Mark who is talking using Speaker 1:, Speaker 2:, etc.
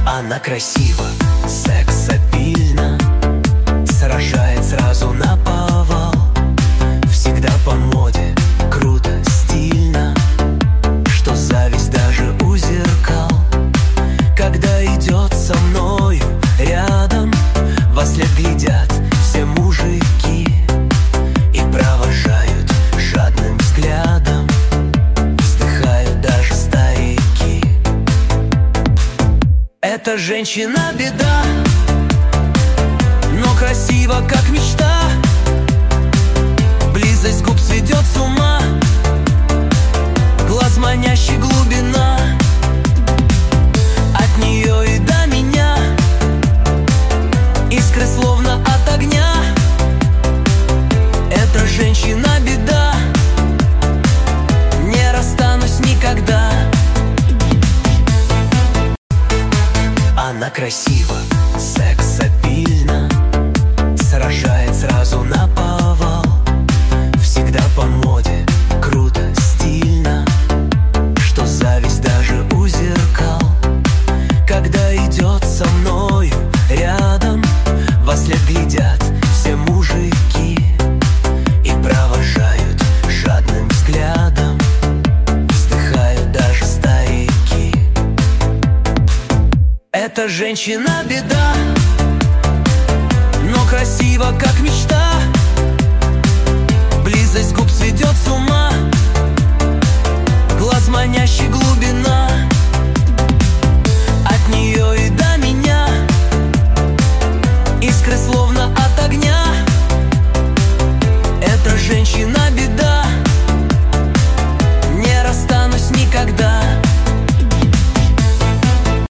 Speaker 1: Она красива, секс обильно, сражает сразу наповал. Всегда по моде, круто, стильно, что зависть даже у зеркал. Когда идет со мною рядом, вослед глядят все мужики и провожают жадным взглядом, вздыхают даже старики. Эта женщина беда, но красива как мечта. Близость губ сведет с ума, глаз манящий глубина. От нее и до меня искры словно от огня. Эта женщина беда, не расстанусь никогда. Она красива, секс обильно, сражает сразу наповал. Всегда по моде, круто, стильно, что зависть даже у зеркал. Когда идет со мною рядом, вослед глядят все мужики и провожают жадным взглядом, вздыхают даже старики. Эта женщина беда, но красива как мечта. Близость губ сведет с ума, глаз манящий глубина.